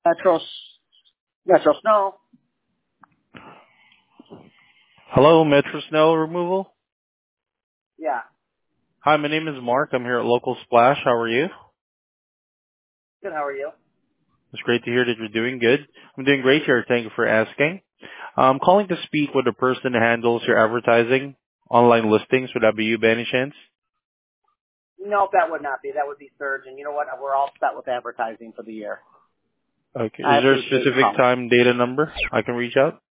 Metro, Metro Snow. Hello, Metro Snow Removal. Yeah. Hi, my name is Mark. I'm here at Local Splash. How are you? Good. How are you? It's great to hear that you're doing good. I'm doing great here. Thank you for asking. I'm calling to speak with the person who handles your advertising, online listings. Would that be you by any chance? No, that would not be. That would be Surge. And you know what? We're all set with advertising for the year. Okay. I Is there a appreciate you specific calling. time, data number I can reach out?